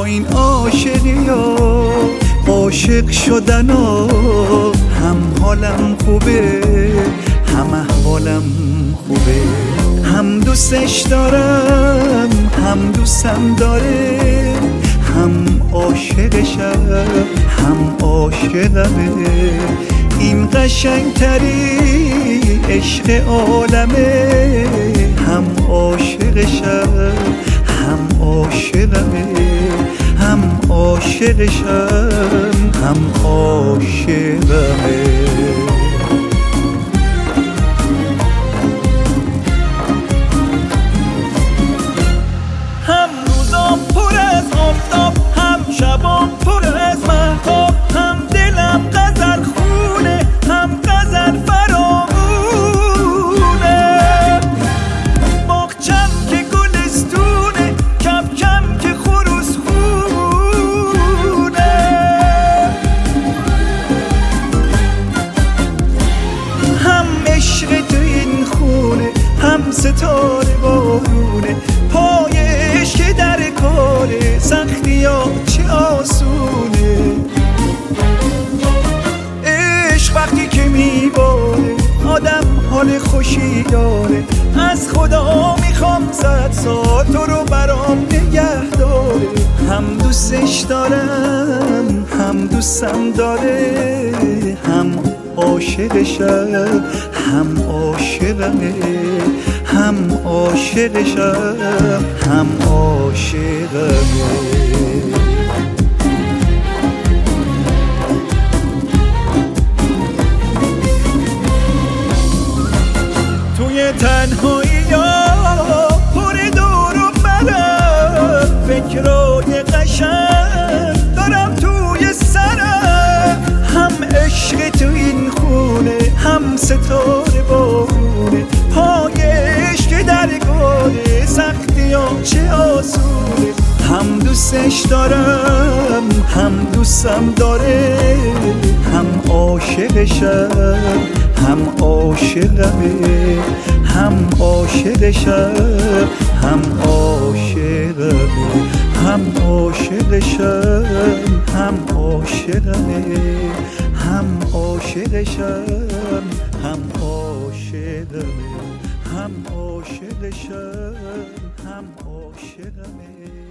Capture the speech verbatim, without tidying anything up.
این عاشقی ها عاشق شدن ها هم حالم خوبه هم احوالم خوبه، هم دوستش دارم هم دوستم داره، هم عاشقشم هم عاشقمه. این قشنگترین عشق عالمه، هم عاشقشم هم عاشقمه، هم عاشقشم هم عاشقمه. هم روزام پر از آفتاب هم شبام پر از مهتاب، هم دلم غزل خونه هم غزل فرامونه. باغچم که گلستونه کبکم که خروس خونه. هم عشق تو این خونه هم ستاره بارونه، پایش که در کاره سختی ها چه آسونه. عشق وقتی که میباره آدم حال خوشی داره، از خدا میخوام صد سال تو رو برام نگه داره. هم دوستش دارم هم دوستم داره، هم عاشقشم هم عاشقمه، هم عاشقشم هم عاشقمه. توی تنهایی ها پر دور و برم، فکرای قشنگ دارم توی سرم. هم عشق تو این خونه هم ستاره بارونه، پایش که در گاره سختی ها چه آسونه. هم دوستش دارم هم دوستم داره، هم عاشقشم هم عاشقمه، هم عاشقشم هم عاشقمه، هم عاشقشم هم عاشقمه، هم عاشقشم هم عاشقمه، هم عاشقشم هم عاشقمه.